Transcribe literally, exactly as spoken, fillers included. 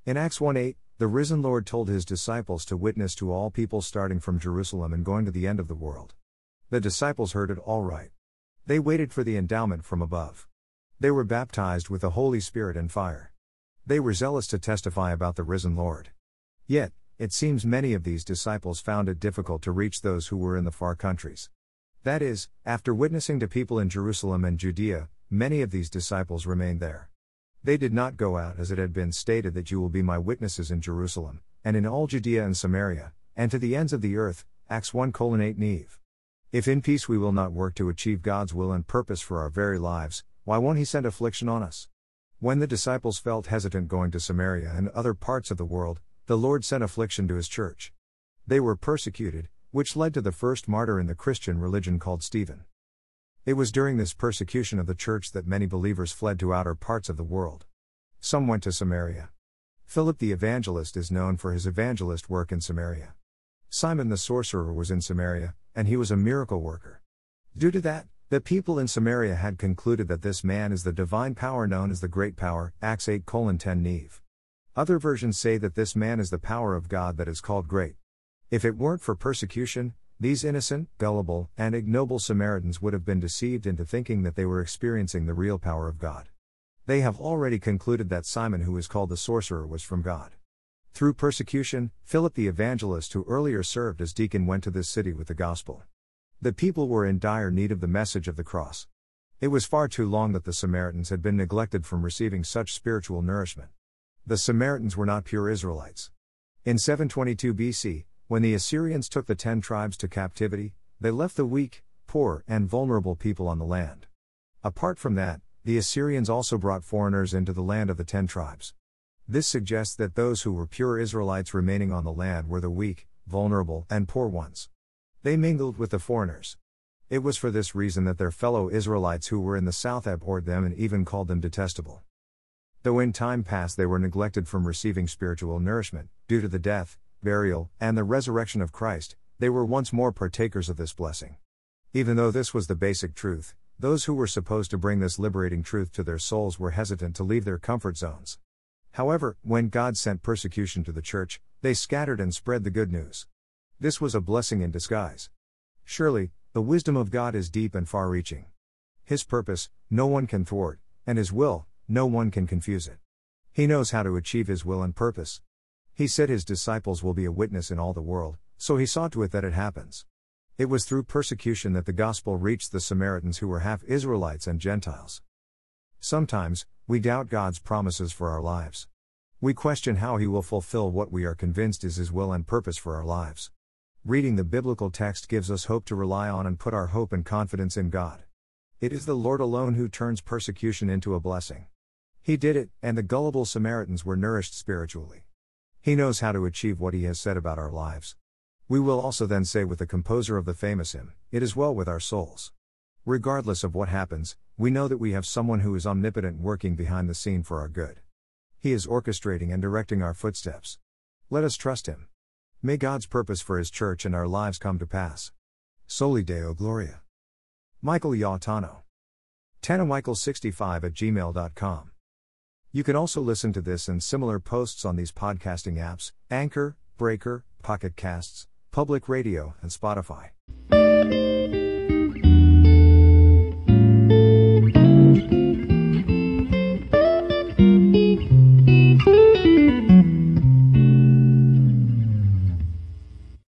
In Acts one eight, the risen Lord told his disciples to witness to all people starting from Jerusalem and going to the end of the world. The disciples heard it all right. They waited for the endowment from above. They were baptized with the Holy Spirit and fire. They were zealous to testify about the risen Lord. Yet, it seems many of these disciples found it difficult to reach those who were in the far countries. That is, after witnessing to people in Jerusalem and Judea, many of these disciples remained there. They did not go out as it had been stated that you will be my witnesses in Jerusalem, and in all Judea and Samaria, and to the ends of the earth, Acts one eight Neve. If in peace we will not work to achieve God's will and purpose for our very lives, why won't He send affliction on us? When the disciples felt hesitant going to Samaria and other parts of the world, the Lord sent affliction to His church. They were persecuted, which led to the first martyr in the Christian religion called Stephen. It was during this persecution of the church that many believers fled to outer parts of the world. Some went to Samaria. Philip the evangelist is known for his evangelist work in Samaria. Simon the sorcerer was in Samaria, and he was a miracle worker. Due to that, the people in Samaria had concluded that this man is the divine power known as the Great Power, Acts eight ten Neve. Other versions say that this man is the power of God that is called great. If it weren't for persecution, these innocent, gullible, and ignoble Samaritans would have been deceived into thinking that they were experiencing the real power of God. They have already concluded that Simon, who is called the sorcerer, was from God. Through persecution, Philip the evangelist, who earlier served as deacon, went to this city with the gospel. The people were in dire need of the message of the cross. It was far too long that the Samaritans had been neglected from receiving such spiritual nourishment. The Samaritans were not pure Israelites. In seven twenty-two B C, when the Assyrians took the ten tribes to captivity, they left the weak, poor, and vulnerable people on the land. Apart from that, the Assyrians also brought foreigners into the land of the ten tribes. This suggests that those who were pure Israelites remaining on the land were the weak, vulnerable, and poor ones. They mingled with the foreigners. It was for this reason that their fellow Israelites who were in the south abhorred them and even called them detestable. Though in time past they were neglected from receiving spiritual nourishment, due to the death, burial, and the resurrection of Christ, they were once more partakers of this blessing. Even though this was the basic truth, those who were supposed to bring this liberating truth to their souls were hesitant to leave their comfort zones. However, when God sent persecution to the church, they scattered and spread the good news. This was a blessing in disguise. Surely, the wisdom of God is deep and far-reaching. His purpose, no one can thwart, and His will, no one can confuse it. He knows how to achieve His will and purpose. He said His disciples will be a witness in all the world, so He saw to it that it happens. It was through persecution that the gospel reached the Samaritans, who were half Israelites and Gentiles. Sometimes, we doubt God's promises for our lives. We question how He will fulfill what we are convinced is His will and purpose for our lives. Reading the biblical text gives us hope to rely on and put our hope and confidence in God. It is the Lord alone who turns persecution into a blessing. He did it, and the gullible Samaritans were nourished spiritually. He knows how to achieve what He has said about our lives. We will also then say with the composer of the famous hymn, "It is well with our souls." Regardless of what happens, we know that we have someone who is omnipotent working behind the scene for our good. He is orchestrating and directing our footsteps. Let us trust Him. May God's purpose for His church and our lives come to pass. Soli Deo Gloria. Michael Yautano. Tanamichael sixty-five at gmail dot com. You can also listen to this and similar posts on these podcasting apps: Anchor, Breaker, Pocket Casts, Public Radio, and Spotify.